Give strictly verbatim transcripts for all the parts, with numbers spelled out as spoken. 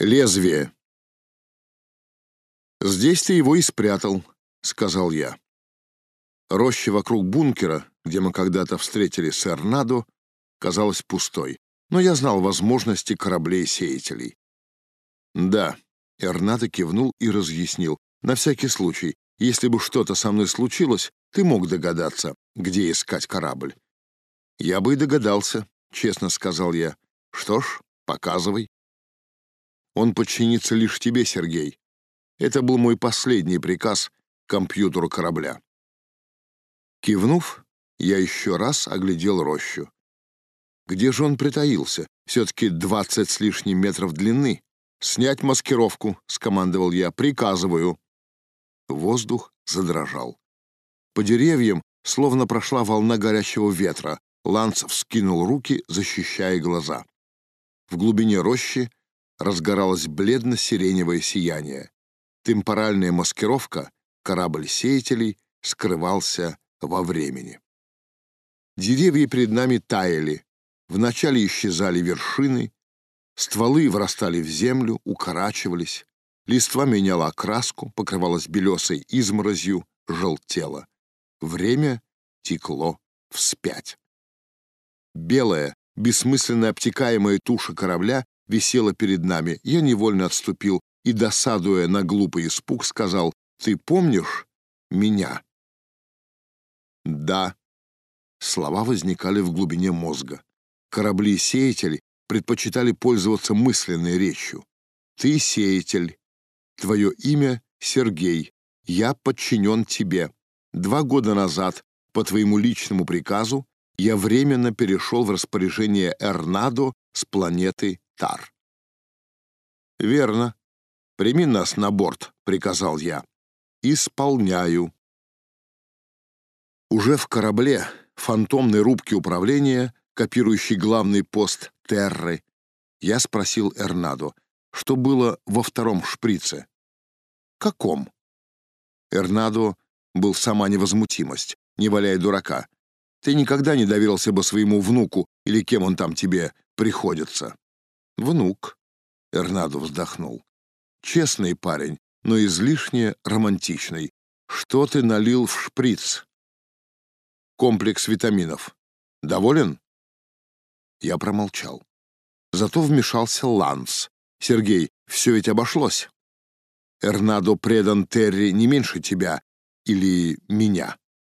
Лезвие. «Здесь ты его и спрятал», — сказал я. Роща вокруг бункера, где мы когда-то встретили с Эрнадо, казалась пустой, но я знал возможности кораблей-сеятелей. «Да», — Эрнадо кивнул и разъяснил. «На всякий случай, если бы что-то со мной случилось, ты мог догадаться, где искать корабль». «Я бы и догадался», — честно сказал я. «Что ж, показывай». «Он подчинится лишь тебе, Сергей. Это был мой последний приказ компьютеру корабля». Кивнув, я еще раз оглядел рощу. Где же он притаился? Все-таки двадцать с лишним метров длины. «Снять маскировку», — скомандовал я. «Приказываю». Воздух задрожал. По деревьям словно прошла волна горячего ветра. Ланс вскинул руки, защищая глаза. В глубине рощи разгоралось бледно-сиреневое сияние. Темпоральная маскировка, корабль сеятелей, скрывался во времени. Деревья перед нами таяли. Вначале исчезали вершины, стволы врастали в землю, укорачивались, листва меняла окраску, покрывалась белесой изморозью, желтела. Время текло вспять. Белая, бессмысленно обтекаемая туша корабля висела перед нами. Я невольно отступил и, досадуя на глупый испуг, сказал: «Ты помнишь меня?» «Да». Слова возникали в глубине мозга. Корабли-сеятели предпочитали пользоваться мысленной речью. «Ты сеятель. Твое имя Сергей. Я подчинен тебе. Два года назад, по твоему личному приказу, я временно перешел в распоряжение Эрнадо с планеты Тар». «Верно. Прими нас на борт», — приказал я. «Исполняю». Уже в корабле, фантомной рубке управления, копирующей главный пост Терры, я спросил Эрнадо, что было во втором шприце. «Каком?» Эрнадо был сама невозмутимость, не валяй дурака. «Ты никогда не доверился бы своему внуку, или кем он там тебе приходится». «Внук», — Эрнадо вздохнул. «Честный парень, но излишне романтичный. Что ты налил в шприц?» «Комплекс витаминов. Доволен?» Я промолчал. Зато вмешался Ланс. «Сергей, все ведь обошлось. Эрнадо предан Терри не меньше тебя или меня».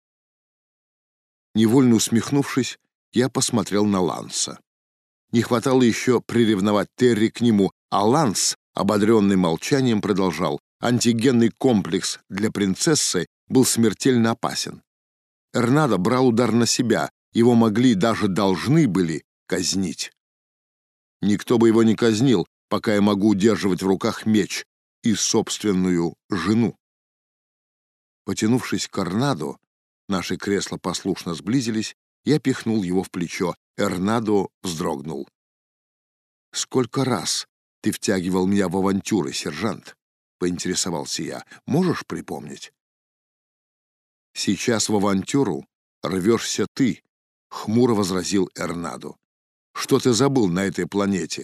Невольно усмехнувшись, я посмотрел на Ланса. Не хватало еще приревновать Терри к нему, а Ланс, ободренный молчанием, продолжал. Антигенный комплекс для принцессы был смертельно опасен. Эрнадо брал удар на себя, его могли, даже должны были казнить. Никто бы его не казнил, пока я могу удерживать в руках меч и собственную жену. Потянувшись к Эрнадо, наши кресла послушно сблизились, я пихнул его в плечо. Эрнадо вздрогнул. «Сколько раз ты втягивал меня в авантюры, сержант?» — поинтересовался я. «Можешь припомнить?» «Сейчас в авантюру рвешься ты», — хмуро возразил Эрнадо. «Что ты забыл на этой планете?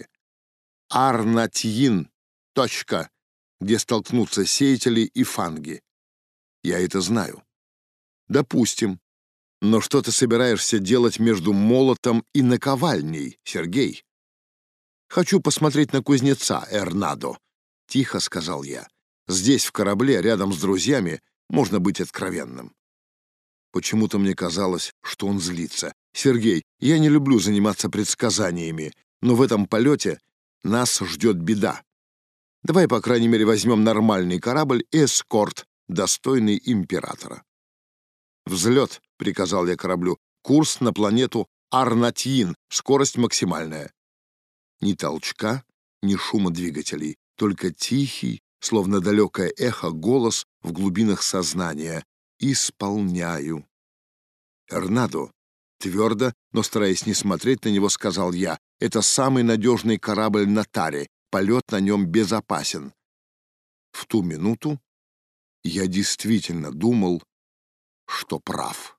Арнатьин. Точка, где столкнутся сеятели и фанги. Я это знаю». «Допустим. Но что ты собираешься делать между молотом и наковальней, Сергей?» «Хочу посмотреть на кузнеца, Эрнадо», — тихо сказал я. «Здесь, в корабле, рядом с друзьями, можно быть откровенным». Почему-то мне казалось, что он злится. «Сергей, я не люблю заниматься предсказаниями, но в этом полете нас ждет беда. Давай, по крайней мере, возьмем нормальный корабль и эскорт, достойный императора». «Взлет», — приказал я кораблю, — «курс на планету Арнатьин, скорость максимальная». Ни толчка, ни шума двигателей, только тихий, словно далекое эхо, голос в глубинах сознания. «Исполняю». «Эрнадо», твердо, но стараясь не смотреть на него, сказал я, «это самый надежный корабль на Таре, полет на нем безопасен». В ту минуту я действительно думал, что прав.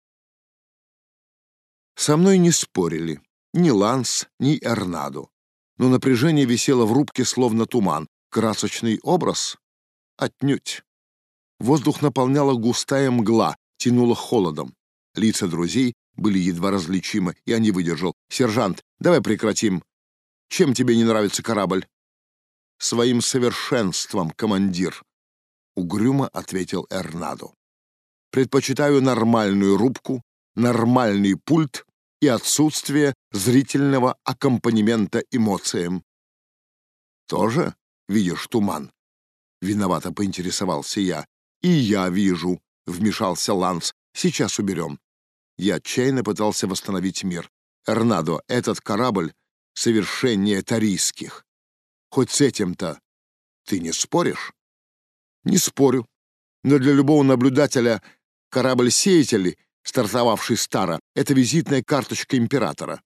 Со мной не спорили ни Ланс, ни Эрнадо. но напряжение висело в рубке, словно туман. Красочный образ? Отнюдь. Воздух наполняла густая мгла, тянуло холодом. Лица друзей были едва различимы, я не выдержал. «Сержант, давай прекратим. Чем тебе не нравится корабль?» «Своим совершенством, командир», — угрюмо ответил Эрнадо. «Предпочитаю нормальную рубку, нормальный пульт и отсутствие зрительного аккомпанемента эмоциям». «Тоже видишь туман?» — виновато поинтересовался я. «И я вижу», — вмешался Ланс. «Сейчас уберем». Я отчаянно пытался восстановить мир. «Эрнадо, этот корабль совершеннее тарийских. Хоть с этим-то ты не споришь?» «Не спорю. Но для любого наблюдателя корабль-сеятель, стартовавший старо, — это визитная карточка императора».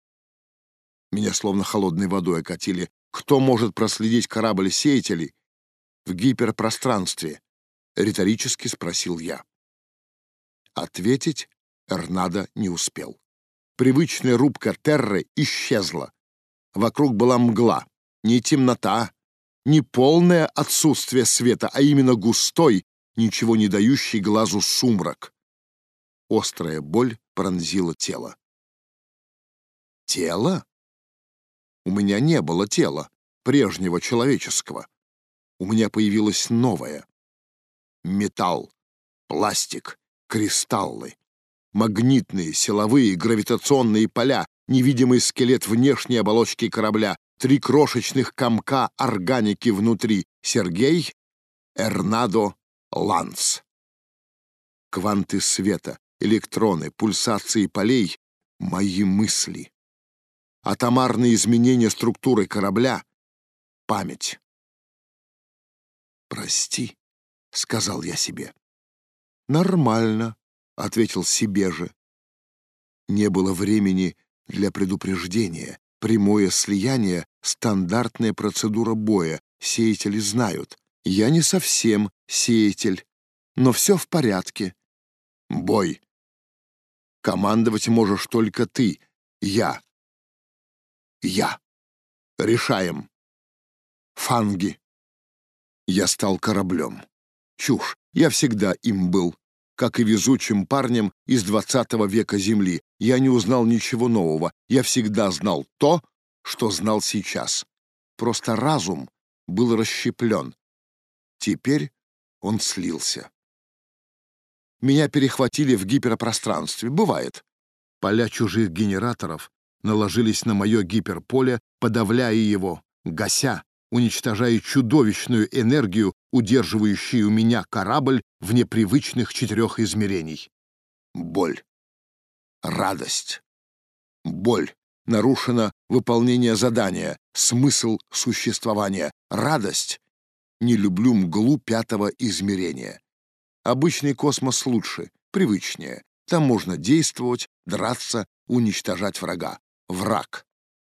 Меня словно холодной водой окатили. «Кто может проследить корабль-сеятелей в гиперпространстве?» — риторически спросил я. Ответить Эрнадо не успел. Привычная рубка Терры исчезла. Вокруг была мгла, не темнота, не полное отсутствие света, а именно густой, ничего не дающий глазу сумрак. Острая боль пронзила тело. Тело? У меня не было тела, прежнего человеческого. У меня появилось новое. Металл, пластик, кристаллы, магнитные, силовые, гравитационные поля, невидимый скелет внешней оболочки корабля, три крошечных комка органики внутри. Сергей, Эрнадо, Ланс. Кванты света, электроны, пульсации полей — мои мысли. Атомарные изменения структуры корабля — память. «Прости», — сказал я себе. «Нормально», — ответил себе же. Не было времени для предупреждения. Прямое слияние — стандартная процедура боя. Сеятели знают. Я не совсем сеятель, но все в порядке. Бой. Командовать можешь только ты. Я. Я. Решаем. Фанги. Я стал кораблем. Чушь. Я всегда им был. Как и везучим парнем из двадцатого века Земли. Я не узнал ничего нового. Я всегда знал то, что знал сейчас. Просто разум был расщеплен. Теперь он слился. Меня перехватили в гиперпространстве. Бывает. Поля чужих генераторов наложились на мое гиперполе, подавляя его, гася, уничтожая чудовищную энергию, удерживающую меня корабль в непривычных четырех измерений. Боль. Радость. Боль. Нарушено выполнение задания, смысл существования. Радость. Не люблю мглу пятого измерения. Обычный космос лучше, привычнее. Там можно действовать, драться, уничтожать врага. Враг.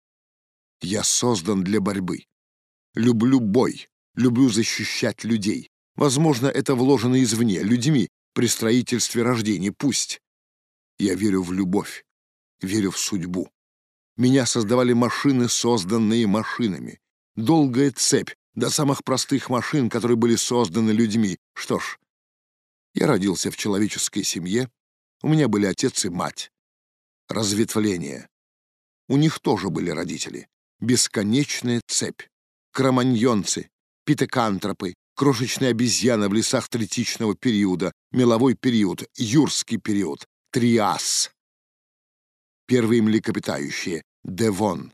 Я создан для борьбы. Люблю бой, люблю защищать людей. Возможно, это вложено извне, людьми, при строительстве рождения, пусть. Я верю в любовь, верю в судьбу. Меня создавали машины, созданные машинами. Долгая цепь до самых простых машин, которые были созданы людьми. Что ж, я родился в человеческой семье, у меня были отец и мать. Разветвление. У них тоже были родители. Бесконечная цепь. Кроманьонцы, питекантропы, крошечные обезьяны в лесах третичного периода, меловой период, юрский период, триас. Первые млекопитающие, девон.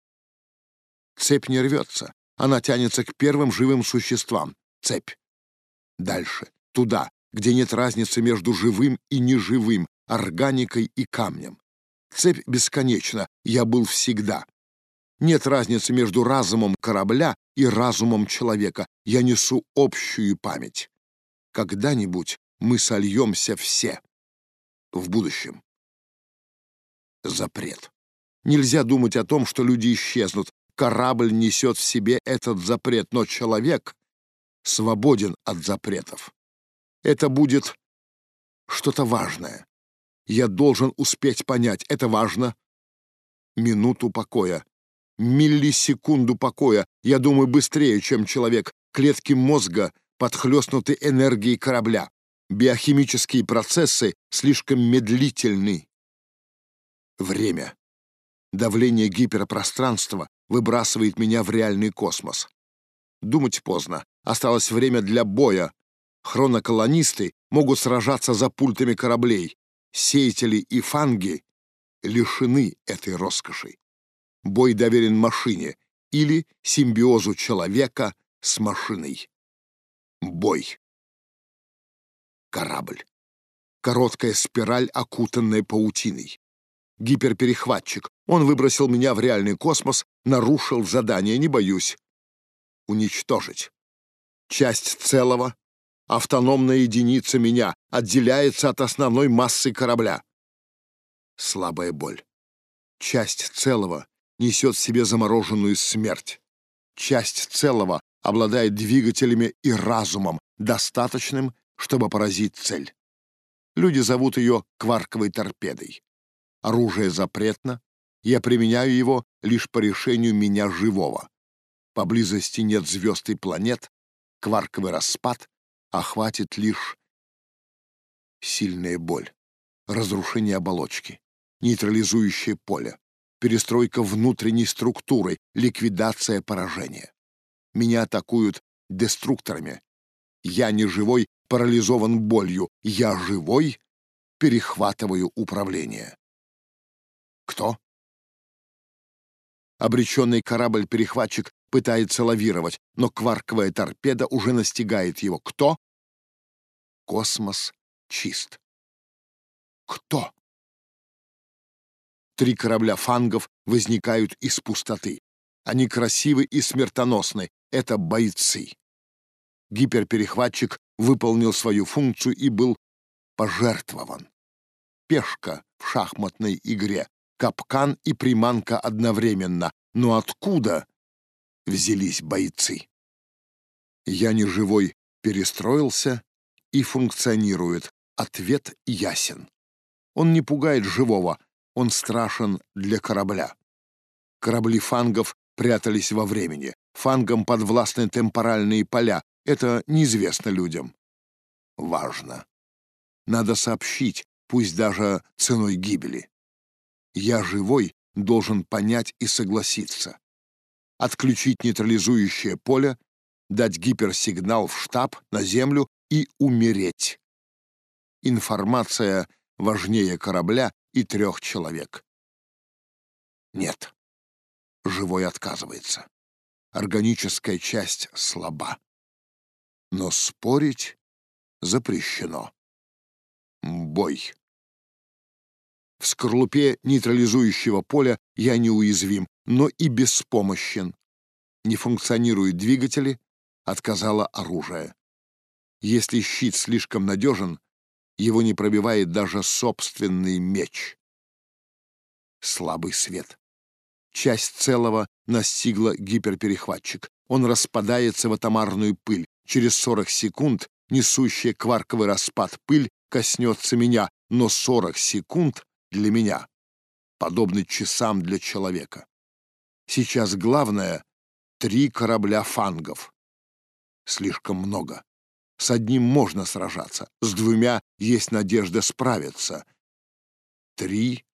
Цепь не рвется, она тянется к первым живым существам, цепь. Дальше, туда, где нет разницы между живым и неживым, органикой и камнем. Цепь бесконечна, я был всегда. Нет разницы между разумом корабля и разумом человека. Я несу общую память. Когда-нибудь мы сольемся все. В будущем. Запрет. Нельзя думать о том, что люди исчезнут. Корабль несет в себе этот запрет, но человек свободен от запретов. Это будет что-то важное. Я должен успеть понять, это важно. Минуту покоя. миллисекунду покоя. Я думаю быстрее, чем человек. Клетки мозга подхлёстнуты энергией корабля. Биохимические процессы слишком медлительны. Время. Давление гиперпространства выбрасывает меня в реальный космос. Думать поздно. Осталось время для боя. Хроноколонисты могут сражаться за пультами кораблей. Сеятели и фанги лишены этой роскоши. Бой доверен машине или симбиозу человека с машиной. Бой. Корабль. Короткая спираль, окутанная паутиной. Гиперперехватчик. Он выбросил меня в реальный космос, нарушил задание, не боюсь. Уничтожить. Часть целого, автономная единица меня, отделяется от основной массы корабля. Слабая боль. Часть целого несет в себе замороженную смерть. Часть целого обладает двигателями и разумом, достаточным, чтобы поразить цель. Люди зовут ее кварковой торпедой. Оружие запретно, я применяю его лишь по решению меня живого. Поблизости нет звезд и планет, кварковый распад охватит лишь сильная боль, разрушение оболочки, нейтрализующее поле, перестройка внутренней структуры, ликвидация поражения. Меня атакуют деструкторами. Я не живой, парализован болью. Я живой, перехватываю управление. Кто? Обреченный корабль-перехватчик пытается лавировать, но кварковая торпеда уже настигает его. Кто? Космос чист. Кто? Три корабля фангов возникают из пустоты. Они красивы и смертоносны. Это бойцы. Гиперперехватчик выполнил свою функцию и был пожертвован. Пешка в шахматной игре. Капкан и приманка одновременно. Но откуда взялись бойцы? Я не живой перестроился и функционирует. Ответ ясен. Он не пугает живого, он страшен для корабля. Корабли фангов прятались во времени. Фангам подвластны темпоральные поля. Это неизвестно людям. Важно. Надо сообщить, пусть даже ценой гибели. Я живой должен понять и согласиться. Отключить нейтрализующее поле, дать гиперсигнал в штаб, на Землю и умереть. Информация важнее корабля и трех человек. Нет. Живой отказывается. Органическая часть слаба. Но спорить запрещено. Бой. В скорлупе нейтрализующего поля я неуязвим, но и беспомощен. Не функционируют двигатели, отказало оружие. Если щит слишком надежен, его не пробивает даже собственный меч. Слабый свет. Часть целого настигла гиперперехватчик. Он распадается в атомарную пыль. Через сорок секунд несущая кварковый распад пыль коснется меня, но сорок секунд для меня подобны часам для человека. Сейчас главное — три корабля фангов. Слишком много. С одним можно сражаться, с двумя есть надежда справиться. Три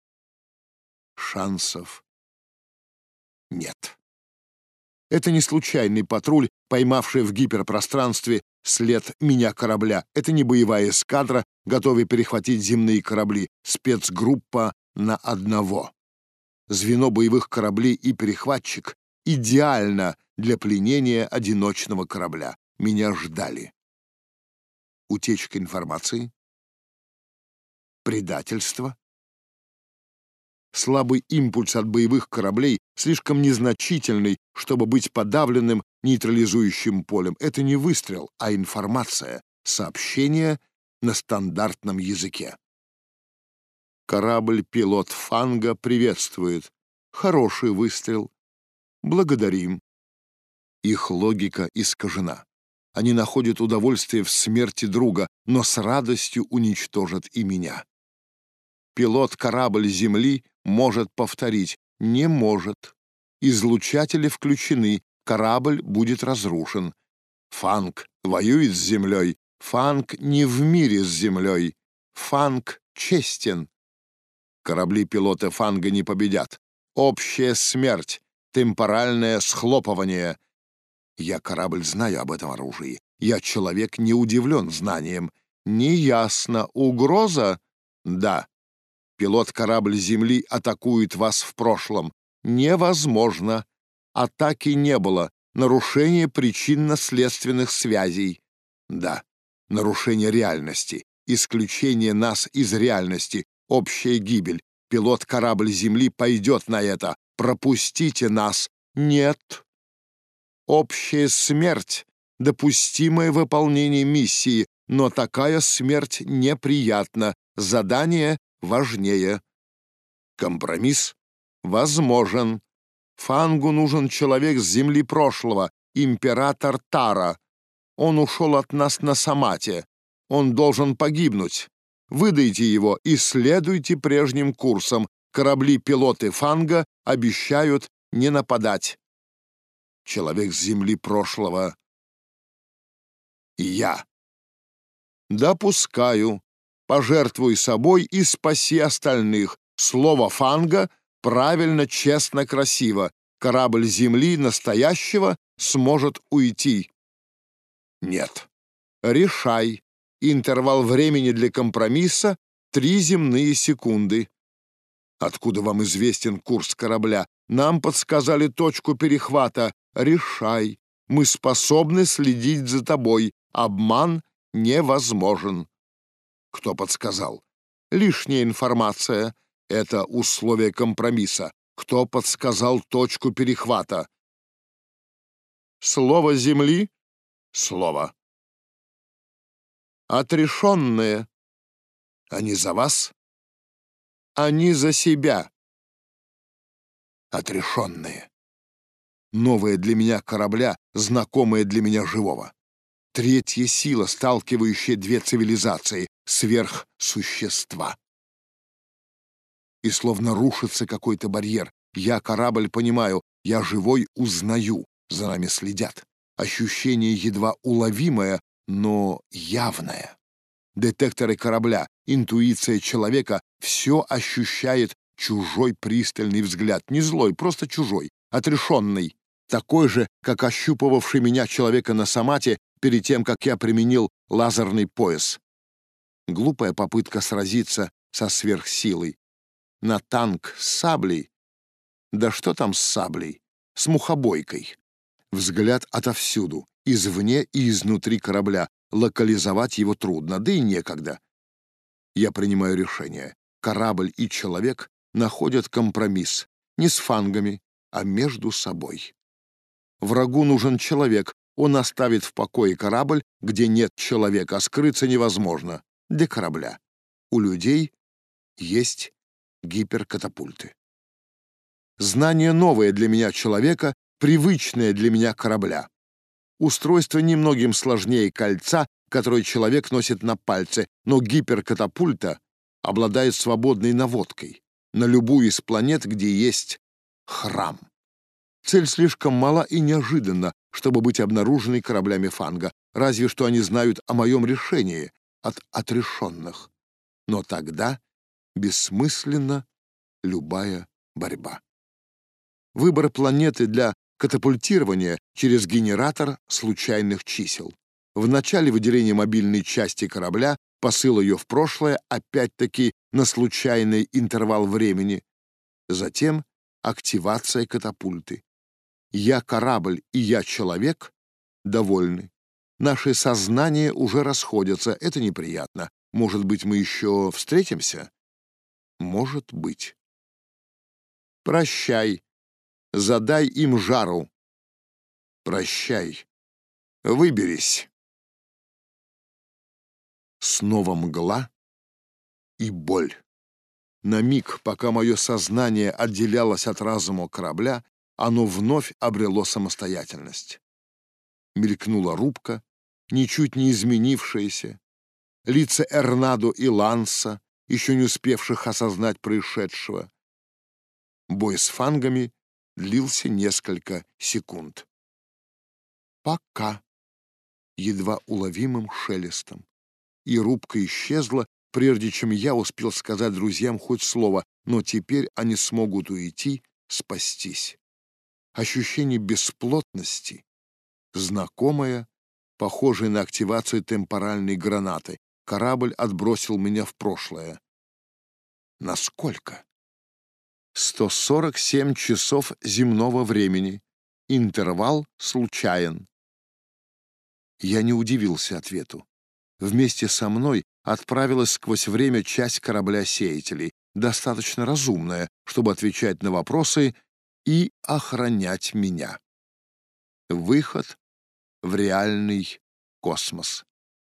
шансов нет. Это не случайный патруль, поймавший в гиперпространстве след меня корабля. Это не боевая эскадра, готовая перехватить земные корабли. Спецгруппа на одного. Звено боевых кораблей и перехватчик идеально для пленения одиночного корабля. Меня ждали. Утечка информации? Предательство? Слабый импульс от боевых кораблей слишком незначительный, чтобы быть подавленным нейтрализующим полем. Это не выстрел, а информация, сообщение на стандартном языке. Корабль-пилот Фанга приветствует. Хороший выстрел. Благодарим. Их логика искажена. Они находят удовольствие в смерти друга, но с радостью уничтожат и меня. Пилот корабль Земли может повторить. Не может. излучатели включены, корабль будет разрушен. Фанг воюет с землей, Фанг не в мире с землей, Фанг честен. Корабли пилота Фанга не победят. Общая смерть, темпоральное схлопывание. Я корабль знаю об этом оружии. Я человек не удивлен знанием. Неясно. Угроза? Да. Пилот корабль Земли атакует вас в прошлом. Невозможно. Атаки не было. Нарушение причинно-следственных связей. Да. Нарушение реальности. Исключение нас из реальности. Общая гибель. Пилот корабль Земли пойдет на это. Пропустите нас. Нет. Общая смерть. Допустимое выполнение миссии, но такая смерть неприятна. Задание важнее. Компромисс возможен. Фангу нужен человек с земли прошлого, император Тара. Он ушел от нас на Самате. Он должен погибнуть. Выдайте его и следуйте прежним курсом. Корабли-пилоты Фанга обещают не нападать. Человек с земли прошлого. Я. Допускаю. Пожертвуй собой и спаси остальных. Слово Фанга правильно, честно, красиво. Корабль Земли настоящего сможет уйти. Нет. Решай. Интервал времени для компромисса — три земные секунды. Откуда вам известен курс корабля? Нам подсказали точку перехвата. Решай. Мы способны следить за тобой. Обман невозможен. Кто подсказал? Лишняя информация. Это условие компромисса. Кто подсказал точку перехвата? Слово Земли? Слово. Отрешенные. Они за вас? Они за себя. Отрешенные. Новое для меня корабля, знакомое для меня живого. Третья сила, сталкивающая две цивилизации, сверхсущества. И словно рушится какой-то барьер. Я корабль понимаю, я живой узнаю, за нами следят. Ощущение едва уловимое, но явное. Детекторы корабля, интуиция человека — все ощущает чужой пристальный взгляд. Не злой, просто чужой, отрешенный. Такой же, как ощупывавший меня человека на Самате перед тем, как я применил лазерный пояс. Глупая попытка сразиться со сверхсилой. На танк с саблей? Да что там с саблей? С мухобойкой. Взгляд отовсюду, извне и изнутри корабля. Локализовать его трудно, да и некогда. Я принимаю решение. Корабль и человек находят компромисс. Не с фангами, а между собой. Врагу нужен человек. Он оставит в покое корабль, где нет человека, а скрыться невозможно. Для корабля. У людей есть гиперкатапульты. Знание новое для меня человека, привычное для меня корабля. Устройство немногим сложнее кольца, которое человек носит на пальце, но гиперкатапульта обладает свободной наводкой на любую из планет, где есть храм. Цель слишком мала и неожиданна, чтобы быть обнаруженной кораблями Фанга, разве что они знают о моем решении от отрешенных. Но тогда бессмысленна любая борьба. Выбор планеты для катапультирования через генератор случайных чисел. В начале выделение мобильной части корабля, посыл ее в прошлое, опять-таки на случайный интервал времени. Затем активация катапульты. Я корабль и я человек довольны. Наши сознания уже расходятся, это неприятно. Может быть, мы еще встретимся? Может быть. Прощай. Задай им жару. Прощай. Выберись. Снова мгла и боль. На миг, пока мое сознание отделялось от разума корабля, оно вновь обрело самостоятельность. Мелькнула рубка, ничуть не изменившаяся, лица Эрнадо и Ланса, еще не успевших осознать происшедшего. Бой с фангами длился несколько секунд. «Пока», едва уловимым шелестом. И рубка исчезла, прежде чем я успел сказать друзьям хоть слово, но теперь они смогут уйти, спастись. Ощущение бесплотности, знакомое, похожее на активацию темпоральной гранаты. Корабль отбросил меня в прошлое. Насколько? сто сорок семь часов земного времени. Интервал случайен. Я не удивился ответу. Вместе со мной отправилась сквозь время часть корабля-сеятелей, достаточно разумная, чтобы отвечать на вопросы и охранять меня. Выход в реальный космос.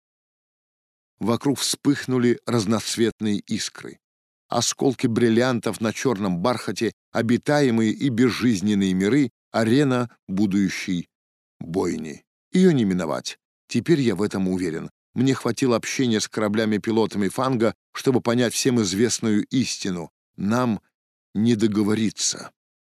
Вокруг вспыхнули разноцветные искры. Осколки бриллиантов на черном бархате, обитаемые и безжизненные миры, арена будущей бойни. Ее не миновать. Теперь я в этом уверен. Мне хватило общения с кораблями-пилотами Фанга, чтобы понять всем известную истину. Нам не договориться.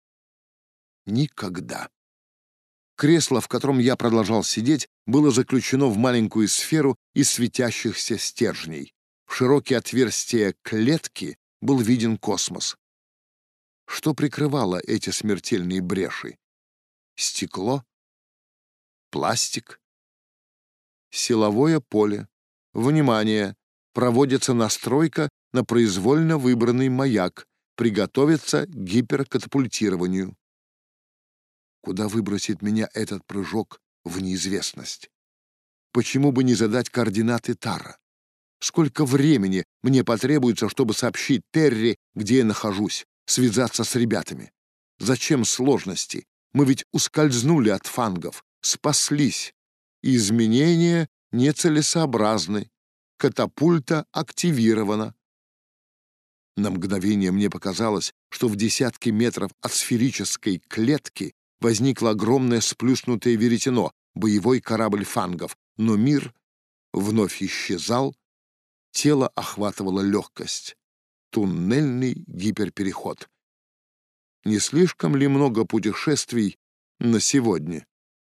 Никогда. Кресло, в котором я продолжал сидеть, было заключено в маленькую сферу из светящихся стержней. В широкие отверстия клетки был виден космос. Что прикрывало эти смертельные бреши? Стекло? Пластик? Силовое поле. Внимание! Проводится настройка на произвольно выбранный маяк. Приготовиться к гиперкатапультированию. Куда выбросит меня этот прыжок в неизвестность? Почему бы не задать координаты Тара? Сколько времени мне потребуется, чтобы сообщить Терри, где я нахожусь, связаться с ребятами? Зачем сложности? Мы ведь ускользнули от фангов, спаслись. Изменения нецелесообразны. Катапульта активирована. На мгновение мне показалось, что в десятке метров от сферической клетки возникло огромное сплюснутое веретено, боевой корабль фангов, но мир вновь исчезал, тело охватывала легкость. Туннельный гиперпереход. Не слишком ли много путешествий на сегодня?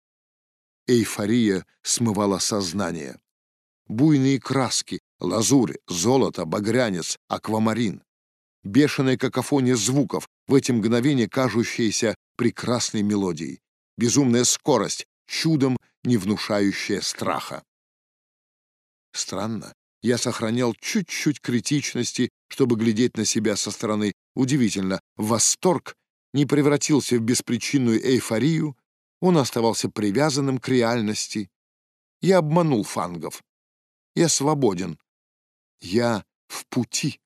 Эйфория смывала сознание. Буйные краски, лазурь, золото, багрянец, аквамарин. Бешеная какофония звуков, в эти мгновения кажущаяся прекрасной мелодией. Безумная скорость, чудом не внушающая страха. Странно, я сохранял чуть-чуть критичности, чтобы глядеть на себя со стороны. Удивительно, восторг не превратился в беспричинную эйфорию, он оставался привязанным к реальности. Я обманул фангов. Я свободен. Я в пути.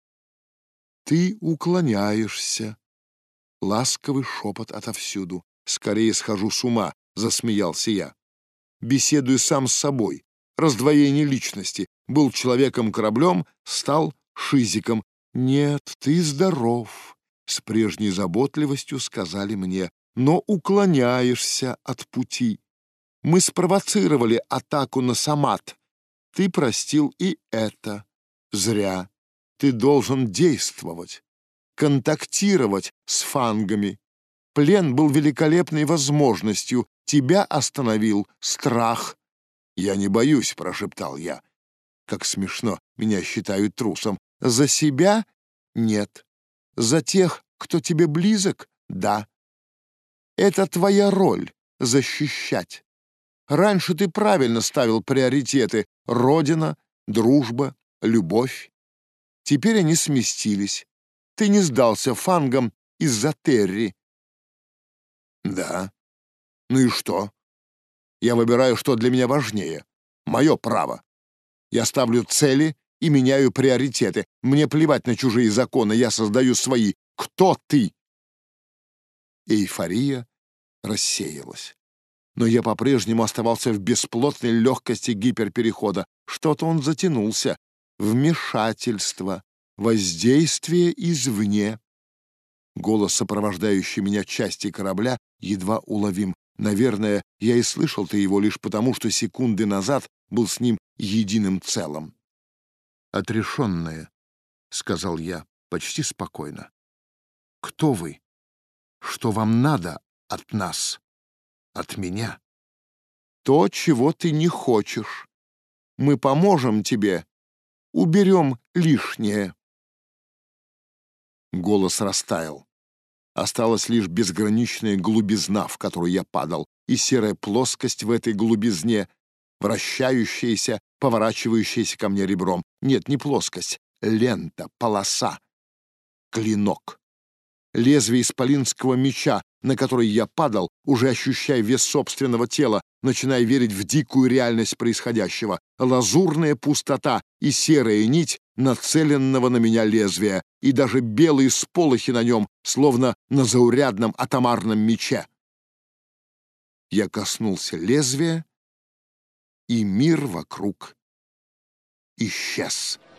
Ты уклоняешься. Ласковый шепот отовсюду. Скорее схожу с ума, засмеялся я. Беседую сам с собой. Раздвоение личности. Был человеком-кораблем, стал шизиком. Нет, ты здоров, с прежней заботливостью сказали мне, но уклоняешься от пути. Мы спровоцировали атаку на Самат. Ты простил и это. Зря. Ты должен действовать, контактировать с фангами. Плен был великолепной возможностью. Тебя остановил страх. «Я не боюсь», — прошептал я. Как смешно, меня считают трусом. За себя — нет. За тех, кто тебе близок — да. Это твоя роль — защищать. Раньше ты правильно ставил приоритеты — родина, дружба, любовь. Теперь они сместились. Ты не сдался фангам из-за Терри. Да. Ну и что? Я выбираю, что для меня важнее. Мое право. Я ставлю цели и меняю приоритеты. Мне плевать на чужие законы, я создаю свои. Кто ты? Эйфория рассеялась. Но я по-прежнему оставался в бесплотной легкости гиперперехода. Что-то он затянулся. Вмешательство, воздействие извне. Голос, сопровождающий меня части корабля, едва уловим. Наверное, я и слышал-то его лишь потому, что секунды назад был с ним единым целым. «Отрешенные», — сказал я почти спокойно. «Кто вы? Что вам надо от нас, от меня? То, чего ты не хочешь. Мы поможем тебе, уберем лишнее. Голос растаял. Осталась лишь безграничная глубизна, в которую я падал, и серая плоскость в этой глубизне, вращающаяся, поворачивающаяся ко мне ребром. Нет, не плоскость, лента, полоса, клинок. Лезвие исполинского меча, на который я падал, уже ощущая вес собственного тела, начиная верить в дикую реальность происходящего. Лазурная пустота и серая нить нацеленного на меня лезвия, и даже белые сполохи на нем, словно на заурядном атомарном мече. Я коснулся лезвия, и мир вокруг исчез.